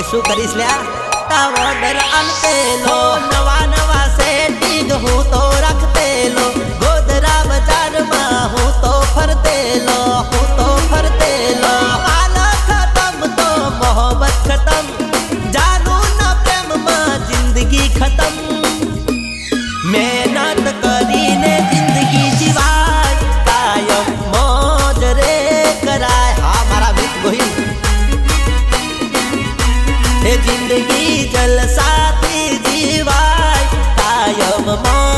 હવે શું કરીશ લ્યા ઓર્ડર આલતેલો નવા નવા સેટિંગ હું તો રાખતેલો ગોધરા બજારમાં હું તો ફરતેલો હાલ ખતમ તો મોહબ્બત ખતમ જાનુ ના પ્રેમમાં જિંદગી ખતમ મહેનત કરીને જિંદગી જીવાય કાયમ મોજ રે કરાય હા મારા મિત ગોહિલ એ જિંદગી જલસાથી જીવાય કાયમ મોજ